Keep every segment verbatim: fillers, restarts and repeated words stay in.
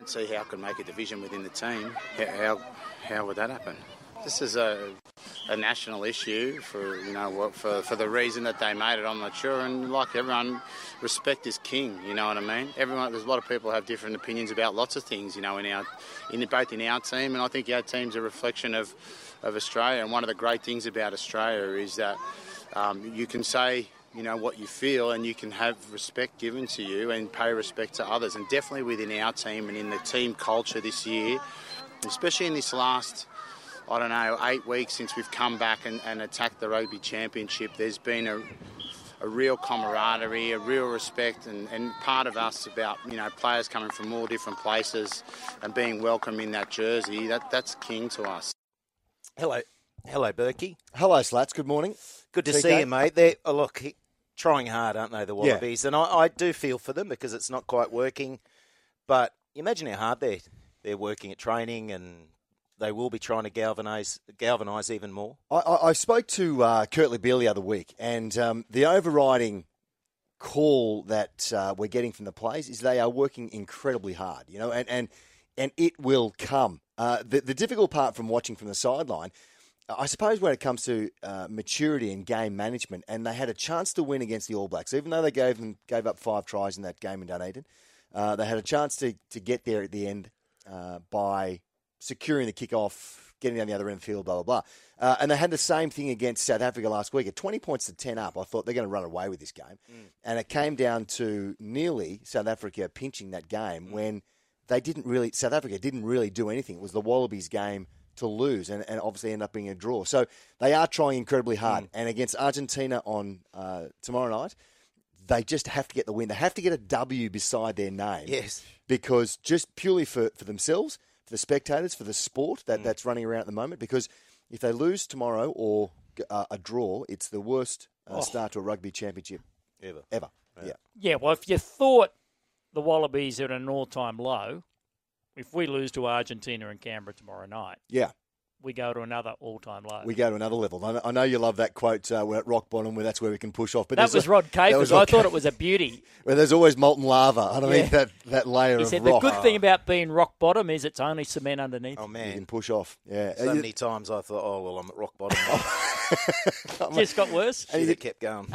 can't see how it could make a division within the team. How how would that happen? This is a a national issue for you know what for for the reason that they made it. I'm not sure, and like everyone, respect is king. You know what I mean? Everyone, there's a lot of people have different opinions about lots of things. You know, in our in both in our team, and I think our team's a reflection of of Australia. And one of the great things about Australia is that um, you can say, you know, what you feel, and you can have respect given to you and pay respect to others. And definitely within our team and in the team culture this year, especially in this last, I don't know, eight weeks since we've come back and, and attacked the rugby championship, there's been a, a real camaraderie, a real respect, and, and part of us about, you know, players coming from all different places and being welcome in that jersey. That that's king to us. Hello. Hello, Berkey. Hello, Slats. Good morning. Good to T K. see you, mate. They're, oh, look, trying hard, aren't they, the Wallabies? Yeah. And I, I do feel for them because it's not quite working. But imagine how hard they're, they're working at training, and they will be trying to galvanise galvanise even more. I, I, I spoke to uh, Kurt Beale the other week, and um, the overriding call that uh, we're getting from the players is they are working incredibly hard, you know, and, and, and it will come. Uh, the, the difficult part from watching from the sideline, I suppose when it comes to uh, maturity and game management, and they had a chance to win against the All Blacks, even though they gave them gave up five tries in that game in Dunedin, uh, they had a chance to, to get there at the end uh, by securing the kick-off, getting down the other end of the field, blah, blah, blah. Uh, and they had the same thing against South Africa last week. At twenty points to ten up, I thought they're going to run away with this game. Mm. And it came down to nearly South Africa pinching that game mm. when they didn't really, South Africa didn't really do anything. It was the Wallabies game to lose, and, and obviously end up being a draw. So they are trying incredibly hard. Mm. And against Argentina on uh, tomorrow night, they just have to get the win. They have to get a W beside their name. Yes. Because just purely for, for themselves, for the spectators, for the sport that, mm. that's running around at the moment, because if they lose tomorrow or uh, a draw, it's the worst uh, oh. start to a rugby championship ever. Ever. Yeah. yeah. Yeah, well, if you thought the Wallabies are at an all-time low, if we lose to Argentina and Canberra tomorrow night, yeah, we go to another all-time low. We go to another level. I know you love that quote, uh, we're at rock bottom, where that's where we can push off. But that was Rod Capers. I thought it was a beauty. Well, there's always molten lava underneath yeah. that, that layer he of said, rock. The good thing about being rock bottom is it's only cement underneath. Oh, man. You can push off. Yeah. So many times I thought, oh, well, I'm at rock bottom. Just got worse. And it kept going.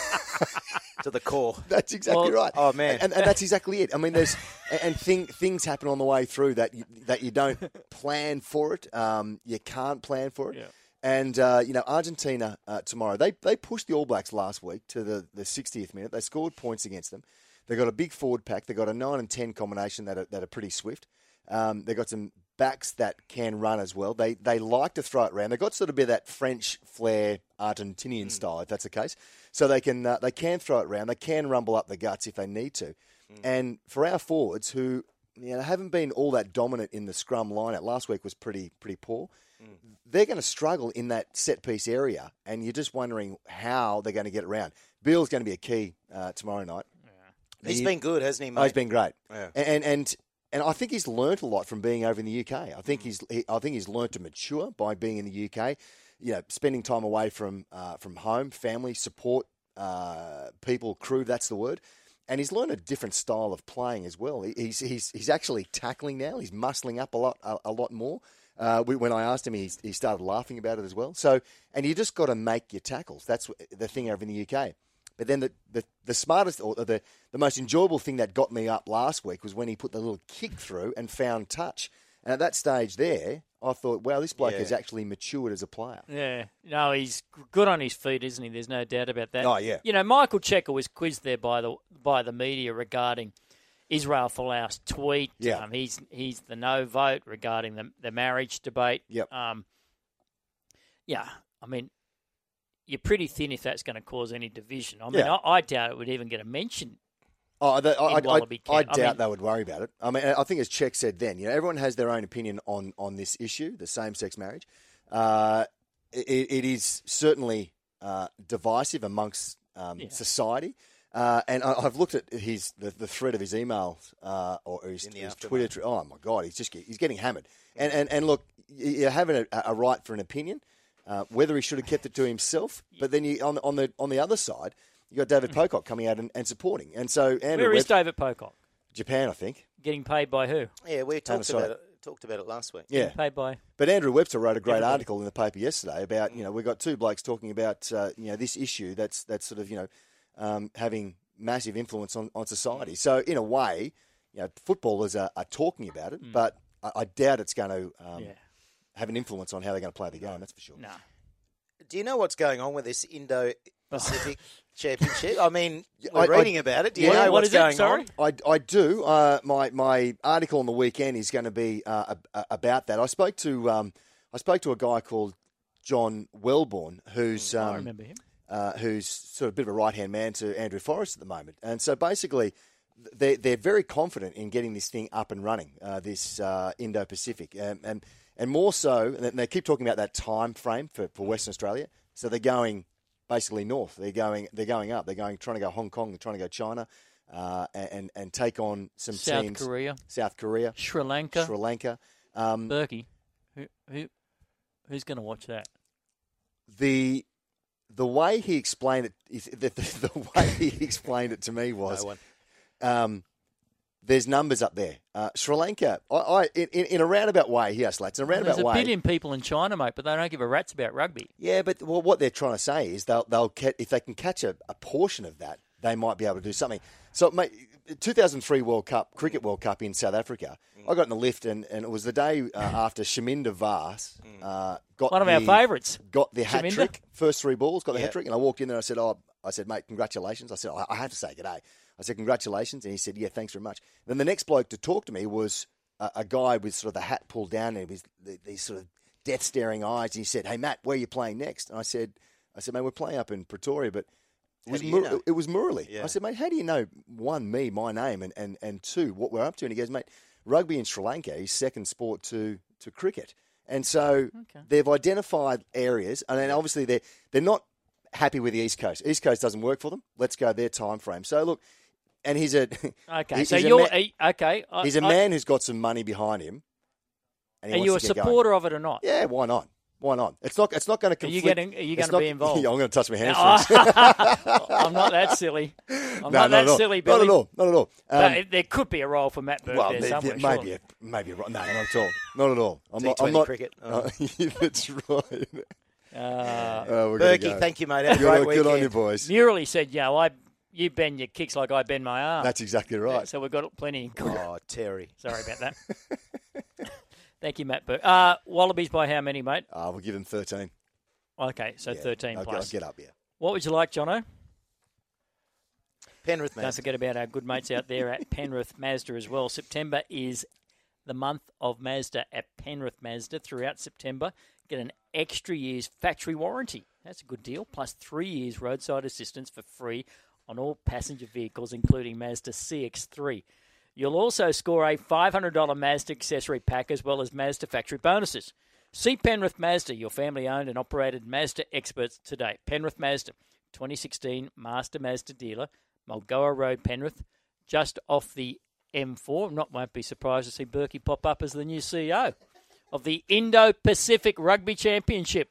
To the core. That's exactly well, right. Oh, man. And, and that's exactly it. I mean, there's and thing, things happen on the way through that you, that you don't plan for it. Um, you can't plan for it. Yeah. And, uh, you know, Argentina uh, tomorrow, they they pushed the All Blacks last week to the, the sixtieth minute. They scored points against them. They've got a big forward pack. They've got a nine and ten combination that are, that are pretty swift. Um, they've got some backs that can run as well. They they like to throw it around. They've got sort of a bit of that French flair, Argentinian mm. style, if that's the case. So they can uh, they can throw it around. They can rumble up the guts if they need to. Mm. And for our forwards, who you know haven't been all that dominant in the scrum lineup, last week was pretty pretty poor. Mm. They're going to struggle in that set piece area, and you're just wondering how they're going to get around. Beale's going to be a key uh, tomorrow night. Yeah. He's he, been good, hasn't he, mate? Oh, he's been great. Yeah. And and. And I think he's learnt a lot from being over in the U K. I think he's he, I think he's learnt to mature by being in the U K. You know, spending time away from uh, from home, family, support, uh, people, crew. That's the word. And he's learned a different style of playing as well. He, he's he's he's actually tackling now. He's muscling up a lot a, a lot more. Uh, when I asked him, he he started laughing about it as well. So, and you just got to make your tackles. That's the thing over in the U K. But then the, the, the smartest or the, the most enjoyable thing that got me up last week was when he put the little kick through and found touch. And at that stage there, I thought, wow, this bloke yeah. has actually matured as a player. Yeah. No, he's good on his feet, isn't he? There's no doubt about that. Oh, yeah. You know, Michael Cheika was quizzed there by the by the media regarding Israel Folau's tweet. Yeah. Um, he's he's the no vote regarding the, the marriage debate. Yep. Um, yeah, I mean... You're pretty thin if that's going to cause any division. I mean, yeah. I, I doubt it would even get a mention. Oh, the, I, I, I, I doubt I mean, they would worry about it. I mean, I think as Czech said then, you know, everyone has their own opinion on, on this issue, the same-sex marriage. Uh, it, it is certainly uh, divisive amongst um, yeah. society. Uh, and I, I've looked at his the, the thread of his emails uh, or his, his Twitter. Oh my God, he's just he's getting hammered. And and, and look, you're having a, a right for an opinion. Uh, whether he should have kept it to himself, but then you, on, on the on the other side, you got David Pocock coming out and, and supporting, and so Andrew where is Webb, David Pocock? Japan, I think. Getting paid by who? Yeah, we talked Panasonic. about it. Talked about it last week. Yeah. Getting paid by. But Andrew Webster wrote a great Everybody. article in the paper yesterday about, you know, we've got two blokes talking about, uh, you know, this issue that's that's sort of, you know, um, having massive influence on, on society. So, in a way, you know, footballers are, are talking about it, mm. but I, I doubt it's going to um, Yeah. have an influence on how they're going to play the game, that's for sure. No. Do you know what's going on with this Indo-Pacific Championship? I mean, I- we're I- reading about it. Do you Yeah, know what what's is it? going Sorry? on? I, I do. Uh, my my article on the weekend is going to be uh, ab- about that. I spoke to um, I spoke to a guy called John Wellborn, who's um, I remember him. uh, who's sort of a bit of a right hand man to Andrew Forrest at the moment, and so basically. They're, they're very confident in getting this thing up and running, uh, this uh, Indo-Pacific. Um, and and more so, and they keep talking about that time frame for, for Western Australia. So they're going basically north. They're going they're going up. They're going trying to go Hong Kong. They're trying to go China uh, and, and take on some South teams. Korea. South Korea. Sri Lanka. Sri Lanka. Um, Berkey. Who, who, who's going to watch that? the the way he explained it, is, the, the, the way he explained it to me was... No one. Um, there's numbers up there. Uh, Sri Lanka, I, I in, in a roundabout way, yes, lads, in a roundabout There's a way. billion people in China, mate, but they don't give a rat's about rugby. Yeah, but well, what they're trying to say is they'll they'll ca- if they can catch a, a portion of that, they might be able to do something. So, mate, two thousand three World Cup, Cricket World Cup in South Africa, I got in the lift and, and it was the day uh, after Shaminda Vas uh, got One of the, our favourites. got the hat Shaminda? trick, first three balls, got the Yeah. hat trick, and I walked in there and I said, oh, I said, mate, congratulations. I said, I, I have to say g'day. I said, congratulations. And he said, yeah, thanks very much. Then the next bloke to talk to me was a, a guy with sort of the hat pulled down and with these sort of death-staring eyes. And he said, hey, Matt, where are you playing next? And I said, I said, mate, we're playing up in Pretoria, but it How was, do you Mur- know? it was Murali. Yeah. I said, mate, how do you know, one, me, my name, and, and, and two, what we're up to? And he goes, mate, rugby in Sri Lanka is second sport to, to cricket. And so Okay. they've identified areas, and then obviously they're, they're not happy with the East Coast. East Coast doesn't work for them. Let's go their time frame. So, look, and he's a Okay, he- so he's a you're ma- okay. I, he's a I- man who's got some money behind him. And he Are you a wants to get supporter going. of it or not? Yeah, why not? Why not? It's not. It's not going to Are you conflict. getting- are you it's gonna not- be involved? Yeah, I'm going to touch my hamstrings. I'm not that silly. I'm No, not not that at all. silly, Not Billy. at all. Not at all. Um, But there could be a role for Matt Burke well, there there- somewhere. there- maybe, surely. a, maybe a, no, not at all. Not at all. I'm not. I'm T twenty not. cricket. Uh, that's right. Uh, Oh, we're gonna Berkey, go. thank you, mate. Have a Good, great on- weekend. good on you, boys. Murali said, "Yeah, I you bend your kicks like I bend my arm." That's exactly right. So we've got plenty in common. Oh, Terry. Sorry about that. Thank you, Matt Burke. Uh, Wallabies by how many, mate? Uh, we'll give him thirteen. Okay, so Yeah, thirteen I'll, plus. I'll get up, yeah. What would you like, Jono? Penrith, man. Don't forget about our good mates out there at Penrith Mazda as well. September is the month of Mazda at Penrith Mazda. Throughout September, get an extra year's factory warranty. That's a good deal. Plus three years roadside assistance for free on all passenger vehicles, including Mazda C X three. You'll also score a five hundred dollars Mazda accessory pack as well as Mazda factory bonuses. See Penrith Mazda, your family-owned and operated Mazda experts today. Penrith Mazda, twenty sixteen Master Mazda dealer, Mulgoa Road, Penrith, just off the M four. Not won't be surprised to see Berkey pop up as the new C E O of the Indo-Pacific Rugby Championship.